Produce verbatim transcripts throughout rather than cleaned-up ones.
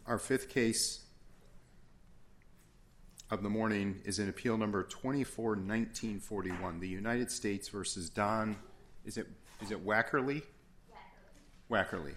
Our fifth case of the morning is in appeal number twenty-four nineteen forty-one, the United States versus Don, is it is it Wackerly? Wackerly.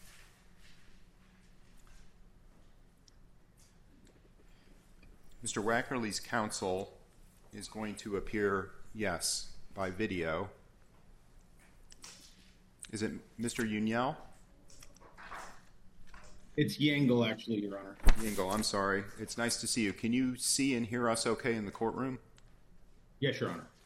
Mister Wackerly's counsel is going to appear, yes, by video. Is it Mister Uniel? It's Yangle, actually, Your Honor. Yangle, I'm sorry. It's nice to see you. Can you see and hear us okay in the courtroom? Yes, Your Honor.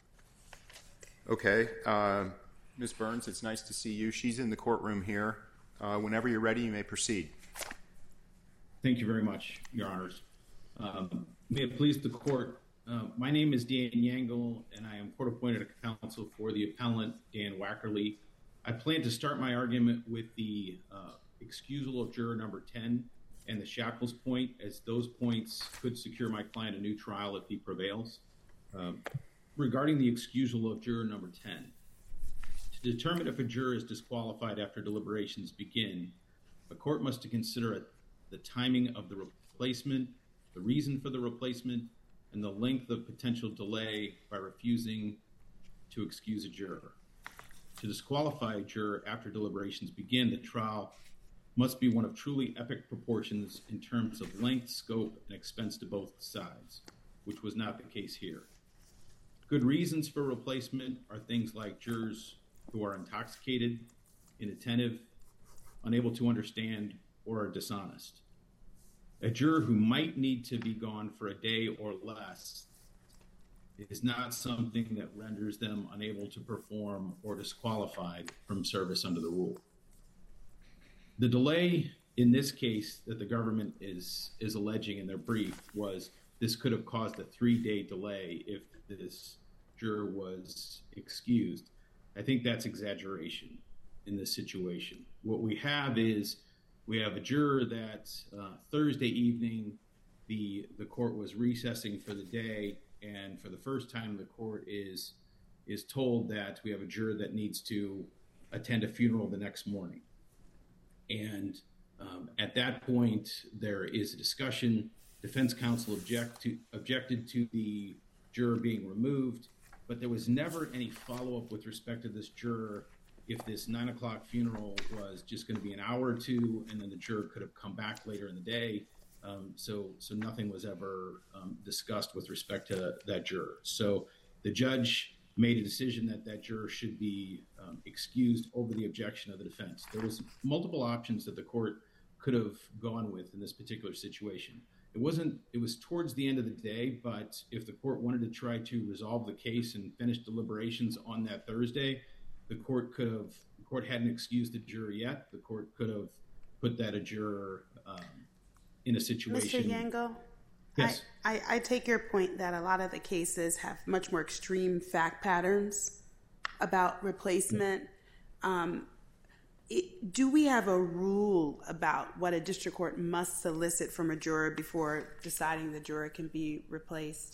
Okay. Uh, Miz Burns, it's nice to see you. She's in the courtroom here. Uh, whenever you're ready, you may proceed. Thank you very much, Your Honors. Um, may it please the court, uh, my name is Dan Yangle, and I am court-appointed counsel for the appellant, Dan Wackerly. I plan to start my argument with the uh, excusal of juror number ten and the shackles point, as those points could secure my client a new trial if he prevails. Um, regarding the excusal of juror number ten, to determine if a juror is disqualified after deliberations begin, a court must consider the timing of the replacement, the reason for the replacement, and the length of potential delay by refusing to excuse a juror. To disqualify a juror after deliberations begin, the trial must be one of truly epic proportions in terms of length, scope, and expense to both sides, which was not the case here. Good reasons for replacement are things like jurors who are intoxicated, inattentive, unable to understand, or are dishonest. A juror who might need to be gone for a day or less is not something that renders them unable to perform or disqualified from service under the rule. The delay in this case that the government is is alleging in their brief was this could have caused a three-day delay if this juror was excused. I think that's exaggeration in this situation. What we have is we have a juror that uh, Thursday evening, the the court was recessing for the day, and for the first time the court is is told that we have a juror that needs to attend a funeral the next morning. And um, at that point, there is a discussion. Defense counsel object to, objected to the juror being removed, but there was never any follow-up with respect to this juror if this nine o'clock funeral was just going to be an hour or two, and then the juror could have come back later in the day. Um, so, so nothing was ever um, discussed with respect to that juror. So the judge made a decision that that juror should be um, excused over the objection of the defense. There was multiple options that the court could have gone with in this particular situation. It wasn't, it was towards the end of the day, but if the court wanted to try to resolve the case and finish deliberations on that Thursday, the court could have, the court hadn't excused the juror yet. The court could have put that a juror um, in a situation. Mister Yango? Yes. I, I, I take your point that a lot of the cases have much more extreme fact patterns about replacement. Um, it, do we have a rule about what a district court must solicit from a juror before deciding the juror can be replaced?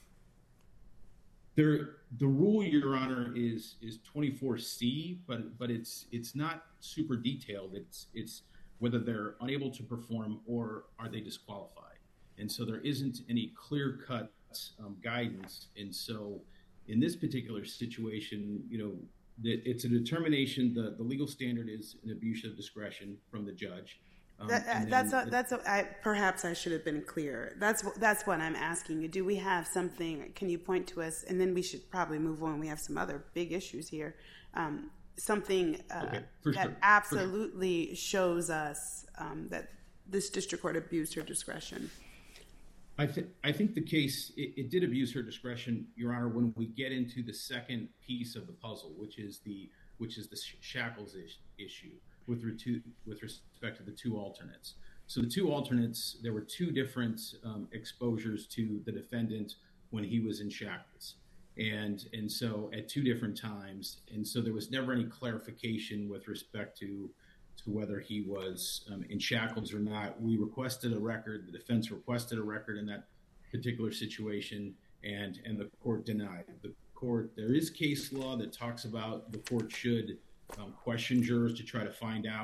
There, the rule, Your Honor, is is twenty-four C, but but it's it's not super detailed. It's it's whether they're unable to perform or are they disqualified. And so there isn't any clear-cut um, guidance. And so in this particular situation, you know, that it's a determination, the, the legal standard is an abuse of discretion from the judge. Um, that, and that's then, a, that's a, I, perhaps I should have been clear. That's that's what I'm asking you. Do we have something? Can you point to us? And then we should probably move on. We have some other big issues here. Um, something uh, okay, that sure. absolutely sure. shows us um, that this district court abused her discretion. I think I think the case it, it did abuse her discretion, Your Honor, when we get into the second piece of the puzzle, which is the which is the shackles is, issue with re- with respect to the two alternates. So the two alternates, there were two different um, exposures to the defendant when he was in shackles, and and so at two different times, and so there was never any clarification with respect to. to whether he was um, in shackles or not. We requested a record, the defense requested a record in that particular situation, and, and the court denied. The court, there is case law that talks about the court should um, question jurors to try to find out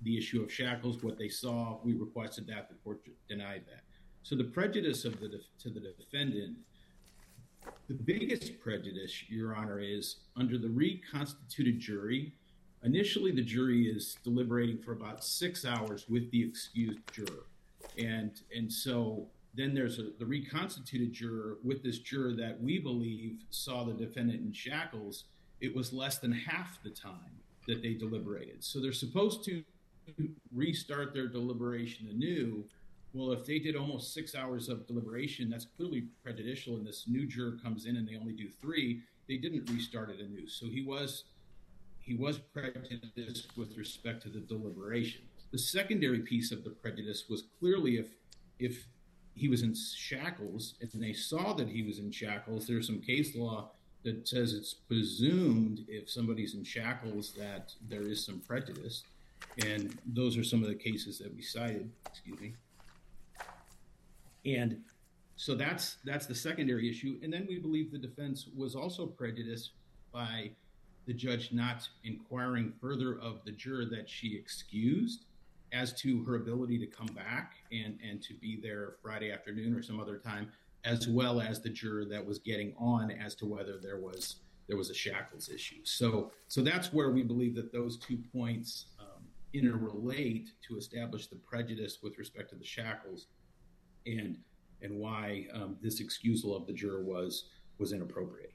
the issue of shackles, what they saw, we requested that, the court denied that. So the prejudice of the to the defendant, the biggest prejudice, Your Honor, is under the reconstituted jury. Initially, the jury is deliberating for about six hours with the excused juror. And, and so then there's a, the reconstituted juror with this juror that we believe saw the defendant in shackles. It was less than half the time that they deliberated. So they're supposed to restart their deliberation anew. Well, if they did almost six hours of deliberation, that's clearly prejudicial, and this new juror comes in and they only do three. They didn't restart it anew. So he was he was prejudiced with respect to the deliberation. The secondary piece of the prejudice was clearly if if he was in shackles and they saw that he was in shackles, there's some case law that says it's presumed if somebody's in shackles that there is some prejudice. And those are some of the cases that we cited, excuse me. And so that's that's the secondary issue. And then we believe the defense was also prejudiced by the judge not inquiring further of the juror that she excused as to her ability to come back and, and to be there Friday afternoon or some other time, as well as the juror that was getting on as to whether there was there was a shackles issue. So so that's where we believe that those two points um, interrelate to establish the prejudice with respect to the shackles and and why um, this excusal of the juror was was inappropriate.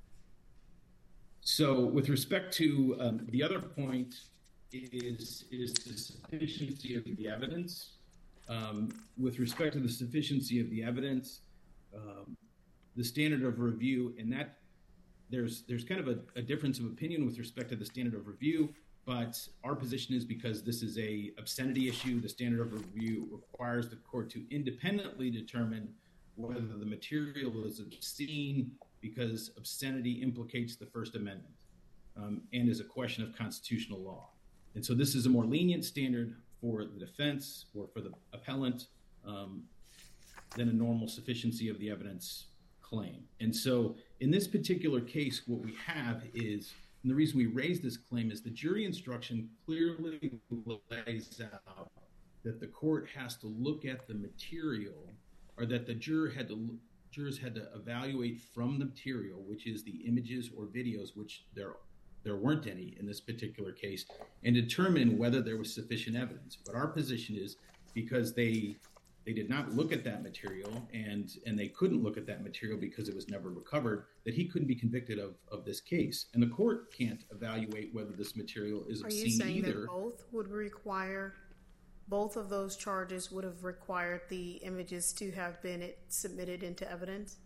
So with respect to um, the other point is is the sufficiency of the evidence. Um, with respect to the sufficiency of the evidence, um, the standard of review, and that there's there's kind of a, a difference of opinion with respect to the standard of review. But our position is because this is a obscenity issue, the standard of review requires the court to independently determine whether the material is obscene because obscenity implicates the First Amendment um, and is a question of constitutional law. And so this is a more lenient standard for the defense or for the appellant um, than a normal sufficiency of the evidence claim. And so in this particular case, what we have is, and the reason we raise this claim is the jury instruction clearly lays out that the court has to look at the material, or that the juror had to jurors had to evaluate from the material, which is the images or videos, which there there weren't any in this particular case, and determine whether there was sufficient evidence. But our position is because they they did not look at that material and and they couldn't look at that material because it was never recovered, that he couldn't be convicted of, of this case. And the court can't evaluate whether this material is obscene either. Are you saying that both would require, both of those charges would have required the images to have been it, submitted into evidence?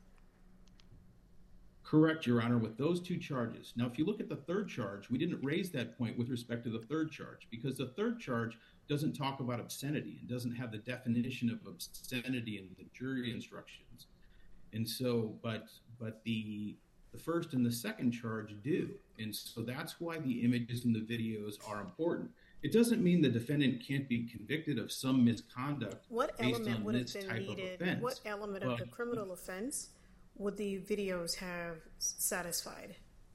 Correct, Your Honor, with those two charges. Now, if you look at the third charge, we didn't raise that point with respect to the third charge because the third charge doesn't talk about obscenity and doesn't have the definition of obscenity in the jury instructions. And so, but but the the first and the second charge do. And so that's why the images and the videos are important. It doesn't mean the defendant can't be convicted of some misconduct what based element on would this have been type needed, of offense. What element but, of the criminal offense would the videos have satisfied?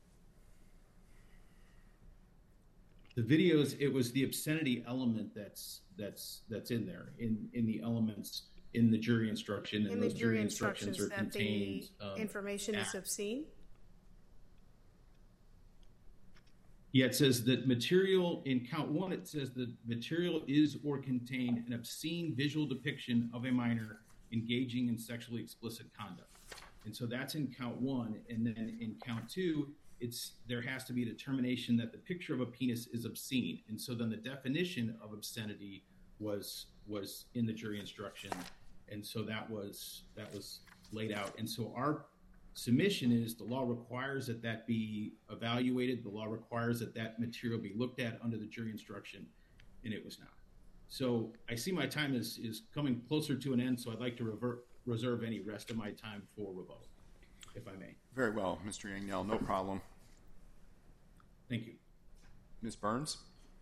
The videos, it was the obscenity element that's that's that's in there in, in the elements in the jury instruction, and in those the jury jury instructions, instructions are that contained. the um, information at, is obscene? Yeah, it says that material in count one. It says that material is or contain an obscene visual depiction of a minor engaging in sexually explicit conduct, and so that's in count one. And then in count two, it's there has to be a determination that the picture of a penis is obscene, and so then the definition of obscenity was was in the jury instruction, and so that was that was laid out. And so our submission is the law requires that that be evaluated. The law requires that that material be looked at under the jury instruction, and it was not. So I see my time is is coming closer to an end, so I'd like to revert, reserve any rest of my time for rebuttal, if I may. Very well, Mister Yangnell, no problem. Thank you. Miz Burns?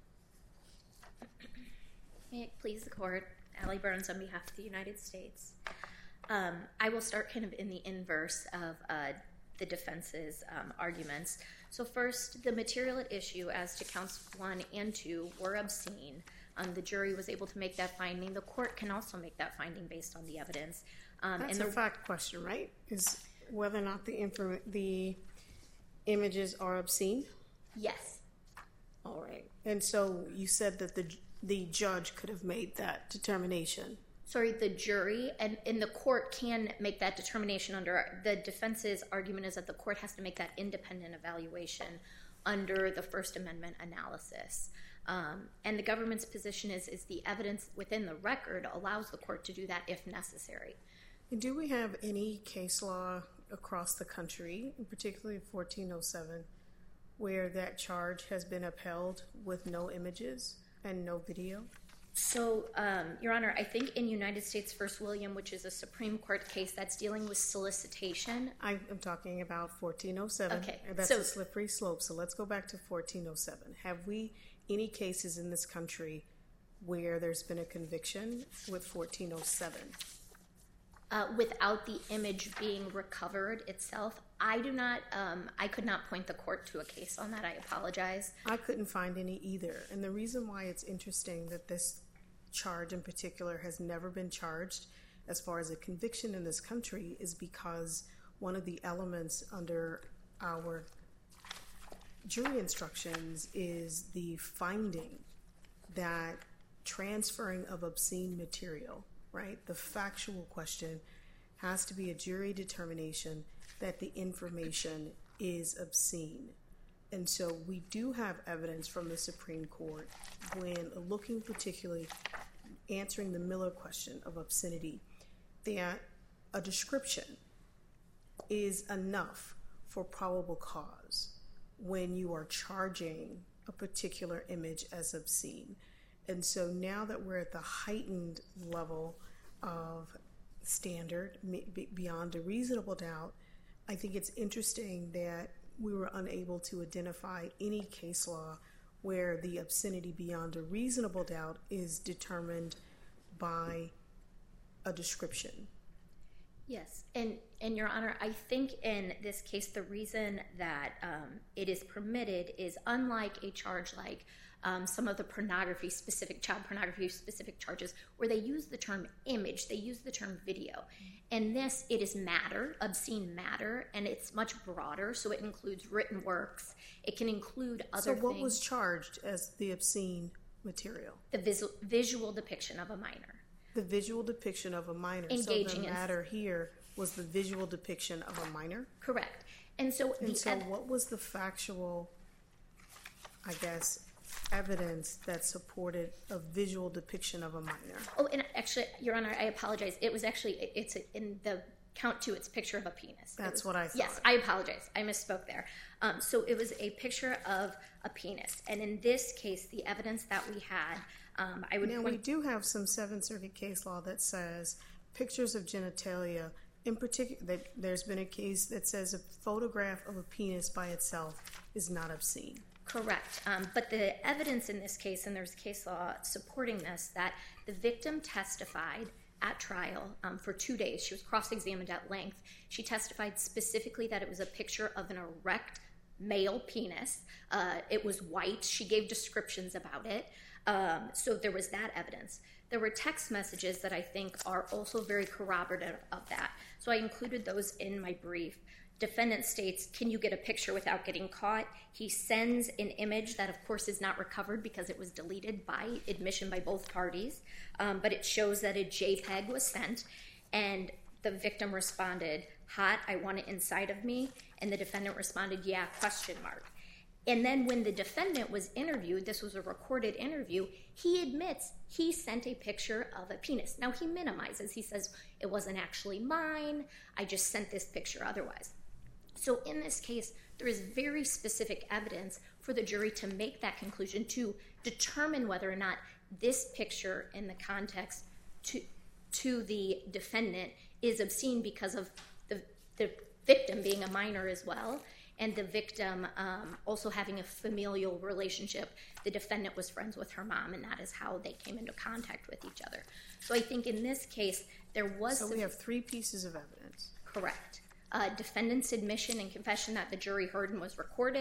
May it please the court, Allie Burns on behalf of the United States. Um, I will start kind of in the inverse of uh, the defense's um, arguments. So first, the material at issue as to counts one and two were obscene. Um, the jury was able to make that finding. The court can also make that finding based on the evidence. Um, That's and the, a fact question, right? Is whether or not the inform- the images are obscene? Yes. All right. And so you said that the the judge could have made that determination. Sorry, the jury and, and the court can make that determination under the defense's argument is that the court has to make that independent evaluation under the First Amendment analysis. Um, and the government's position is, is the evidence within the record allows the court to do that if necessary. And do we have any case law across the country, particularly fourteen oh seven, where that charge has been upheld with no images and no video? So, um, Your Honor, I think in United States v. William, which is a Supreme Court case that's dealing with solicitation. I am talking about fourteen oh seven. Okay. That's so, a slippery slope. So let's go back to fourteen oh seven. Have we any cases in this country where there's been a conviction with fourteen oh seven? Uh, without the image being recovered itself, I do not, um, I could not point the court to a case on that. I apologize. I couldn't find any either. And the reason why it's interesting that this charge in particular has never been charged as far as a conviction in this country is because one of the elements under our jury instructions is the finding that transferring of obscene material, right? The factual question has to be a jury determination that the information is obscene. And so we do have evidence from the Supreme Court when looking particularly, answering the Miller question of obscenity, that a description is enough for probable cause when you are charging a particular image as obscene. And so now that we're at the heightened level of standard, beyond a reasonable doubt, I think it's interesting that we were unable to identify any case law where the obscenity beyond a reasonable doubt is determined by a description. Yes, and, and Your Honor, I think in this case the reason that um, it is permitted is unlike a charge like um, some of the pornography-specific, child pornography-specific charges where they use the term image, they use the term video. In this, it is matter, obscene matter, and it's much broader, so it includes written works. It can include other things. So what things. was charged as the obscene material? The vis- visual depiction of a minor. The visual depiction of a minor. Engaging so the in matter here was the visual depiction of a minor? Correct. And so, and the so ev- what was the factual, I guess, evidence that supported a visual depiction of a minor? Oh, and actually, Your Honor, I apologize. It was actually, it's in the count two, it's a picture of a penis. That's was, what I thought. Yes, I apologize. I misspoke there. Um, so it was a picture of a penis. And in this case, the evidence that we had, um, I would Now, point- we do have some Seventh Circuit case law that says pictures of genitalia, in particular, that there's been a case that says a photograph of a penis by itself is not obscene. Correct. Um, but the evidence in this case, and there's case law supporting this, that the victim testified at trial um, for two days. She was cross-examined at length. She testified specifically that it was a picture of an erect male penis. Uh, it was white. She gave descriptions about it. Um, so there was that evidence. There were text messages that I think are also very corroborative of that. So I included those in my brief. Defendant states, can you get a picture without getting caught? He sends an image that, of course, is not recovered because it was deleted by admission by both parties. Um, but it shows that a JPEG was sent. And the victim responded, hot, I want it inside of me. And the defendant responded, yeah, question mark. And then when the defendant was interviewed, this was a recorded interview, he admits he sent a picture of a penis. Now, he minimizes. He says, it wasn't actually mine. I just sent this picture otherwise. So in this case, there is very specific evidence for the jury to make that conclusion, to determine whether or not this picture in the context to, to the defendant is obscene because of the, the victim being a minor as well, and the victim um, also having a familial relationship. The defendant was friends with her mom, and that is how they came into contact with each other. So I think in this case, there was... So we have three pieces of evidence. Correct. Uh, defendant's admission and confession that the jury heard and was recorded,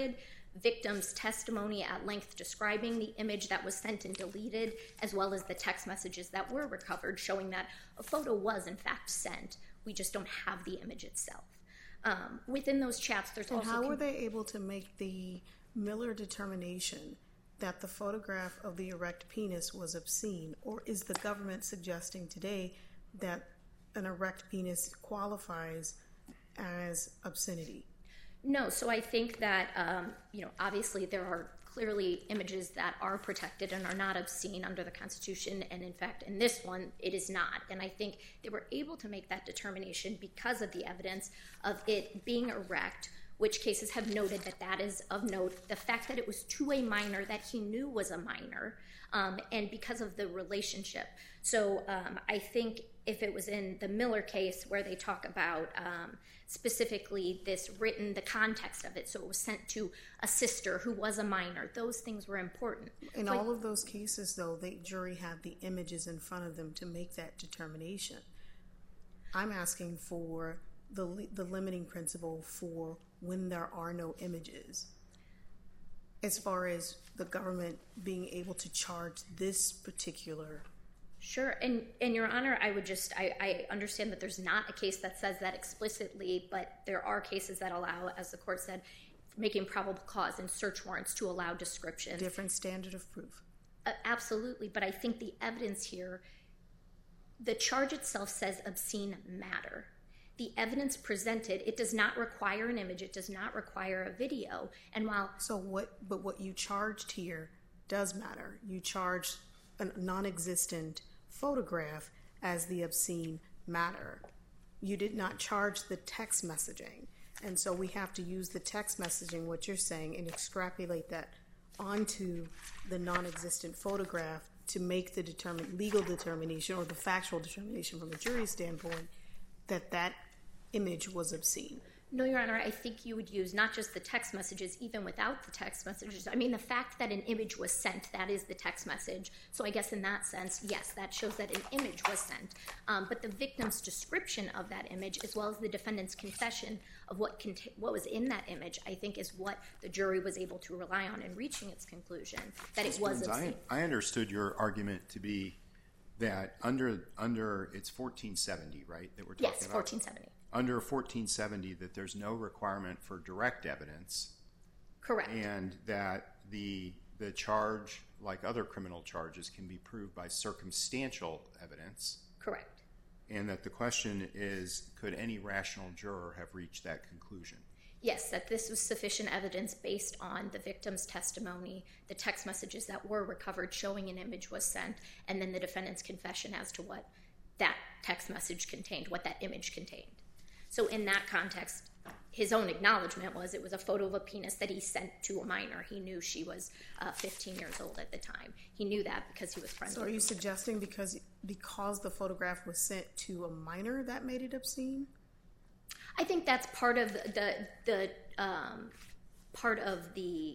victim's testimony at length describing the image that was sent and deleted, as well as the text messages that were recovered showing that a photo was in fact sent. We just don't have the image itself. Um, within those chats, there's and also... how were they able to make the Miller determination that the photograph of the erect penis was obscene? Or is the government suggesting today that an erect penis qualifies as obscenity? No, so I think that, um, you know, obviously there are clearly images that are protected and are not obscene under the Constitution, and in fact, in this one, it is not. And I think they were able to make that determination because of the evidence of it being erect, which cases have noted that that is of note. The fact that it was to a minor that he knew was a minor, um, and because of the relationship. So um, I think if it was in the Miller case where they talk about um, specifically this written, the context of it, so it was sent to a sister who was a minor, those things were important. In so all I, of those cases, though, the jury had the images in front of them to make that determination. I'm asking for the the limiting principle for when there are no images, as far as the government being able to charge this particular. Sure, and, and Your Honor, I would just, I, I understand that there's not a case that says that explicitly, but there are cases that allow, as the court said, making probable cause and search warrants to allow description. Different standard of proof. Uh, absolutely, but I think the evidence here, the charge itself says obscene matter. The evidence presented, it does not require an image, it does not require a video, and while... So what, but what you charged here does matter. You charged a non-existent photograph as the obscene matter. You did not charge the text messaging, and so we have to use the text messaging, what you're saying, and extrapolate that onto the non-existent photograph to make the determine, legal determination or the factual determination from a jury standpoint that that image was obscene. No, Your Honor, I think you would use not just the text messages, even without the text messages. I mean, the fact that an image was sent, that is the text message. So I guess in that sense, yes, that shows that an image was sent. Um, but the victim's description of that image, as well as the defendant's confession of what cont- what was in that image, I think is what the jury was able to rely on in reaching its conclusion, that it was obscene. I, I understood your argument to be that under, under it's fourteen seventy, right, that we're talking yes, about? fourteen seventy. Under fourteen seventy, that there's no requirement for direct evidence. Correct. And that the the charge, like other criminal charges, can be proved by circumstantial evidence. Correct. And that the question is, could any rational juror have reached that conclusion? Yes, that this was sufficient evidence based on the victim's testimony, the text messages that were recovered showing an image was sent, and then the defendant's confession as to what that text message contained, what that image contained. So in that context, his own acknowledgement was it was a photo of a penis that he sent to a minor. He knew she was uh, fifteen years old at the time. He knew that because he was friends So with are you her. suggesting because because the photograph was sent to a minor that made it obscene? I think that's part of the the, the um, part of the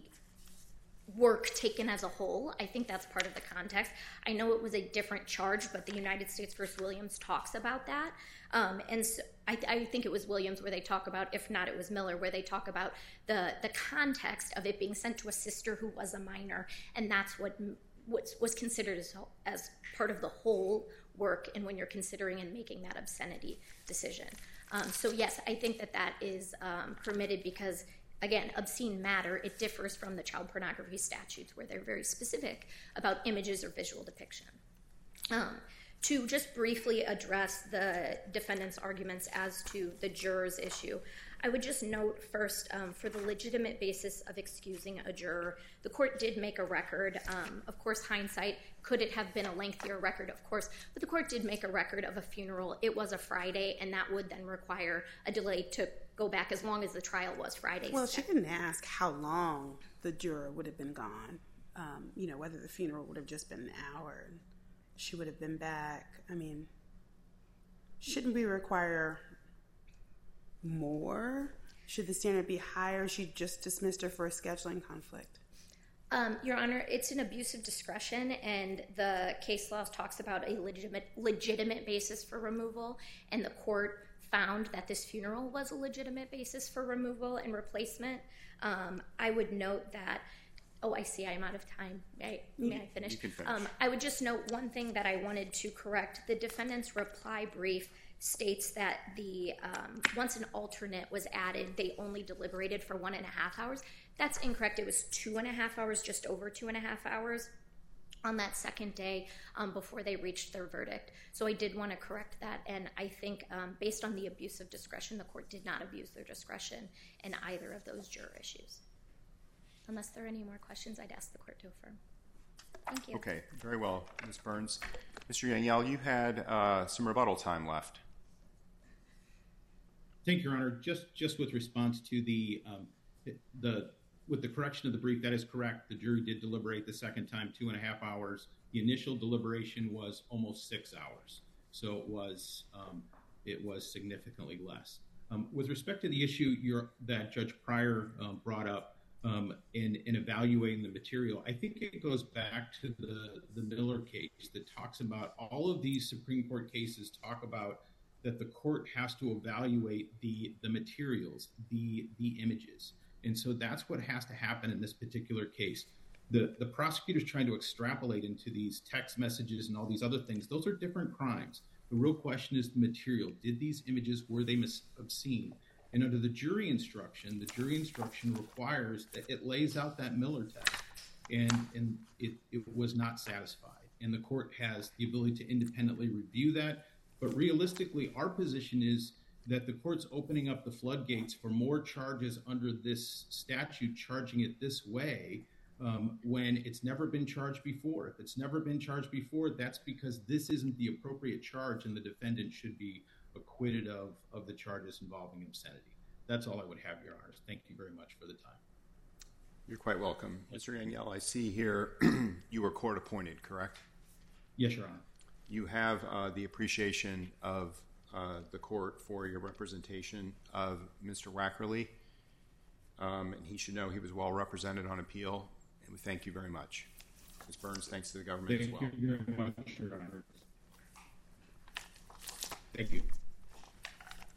work taken as a whole. I think that's part of the context. I know it was a different charge, but the United States versus Williams talks about that. Um, and so I, I think it was Williams where they talk about, if not it was Miller, where they talk about the, the context of it being sent to a sister who was a minor. And that's what what was considered as, as part of the whole work and when you're considering and making that obscenity decision. Um, so yes, I think that that is um, permitted because, again, obscene matter, it differs from the child pornography statutes where they're very specific about images or visual depiction. Um, to just briefly address the defendant's arguments as to the jurors issue, I would just note first, um, for the legitimate basis of excusing a juror, the court did make a record. Um, of course, hindsight, could it have been a lengthier record? Of course, but the court did make a record of a funeral. It was a Friday, and that would then require a delay to go back as long as the trial was Friday. Well, she didn't ask how long the juror would have been gone. Um, you know, whether the funeral would have just been an hour and she would have been back. I mean, shouldn't we require more? Should the standard be higher? She just dismissed her for a scheduling conflict. Um, Your Honor, it's an abuse of discretion, and the case law talks about a legitimate legitimate basis for removal, and the court found that this funeral was a legitimate basis for removal and replacement. Um, I would note that, oh, I see I'm out of time. May I, may I finish? You can finish. Um, I would just note one thing that I wanted to correct. The defendant's reply brief states that the um, once an alternate was added, they only deliberated for one and a half hours. That's incorrect. It was two and a half hours, just over two and a half hours on that second day um, before they reached their verdict. So I did want to correct that, and I think um, based on the abuse of discretion, the court did not abuse their discretion in either of those juror issues. Unless there are any more questions, I'd ask the court to affirm. Thank you. Okay, very well, Miz Burns. Mister Yangyal, you had uh, some rebuttal time left. Thank you, Your Honor. Just just with response to the um, the with the correction of the brief, that is correct. The jury did deliberate the second time two and a half hours. The initial deliberation was almost six hours, so it was um, it was significantly less. Um, with respect to the issue you're, that Judge Pryor um, brought up um, in in evaluating the material, I think it goes back to the the Miller case that talks about all of these Supreme Court cases talk about that the court has to evaluate the the materials, the the images. And so that's what has to happen in this particular case. The the prosecutor's trying to extrapolate into these text messages and all these other things. Those are different crimes. The real question is the material. Did these images, were they mis- obscene? And under the jury instruction, the jury instruction requires that it lays out that Miller test. And, and it, it was not satisfied. And the court has the ability to independently review that. But realistically, our position is that the court's opening up the floodgates for more charges under this statute, charging it this way um, when it's never been charged before. If it's never been charged before, that's because this isn't the appropriate charge and the defendant should be acquitted of, of the charges involving obscenity. That's all I would have, Your Honors. Thank you very much for the time. You're quite welcome. Mister Yangyal, I see here you were court appointed, correct? Yes, Your Honor. You have uh, the appreciation of uh, the court for your representation of Mister Wackerly. Um, and he should know he was well represented on appeal, and we thank you very much. Miz Burns, thanks to the government Thank as well. you very much, Your Honor. Thank you.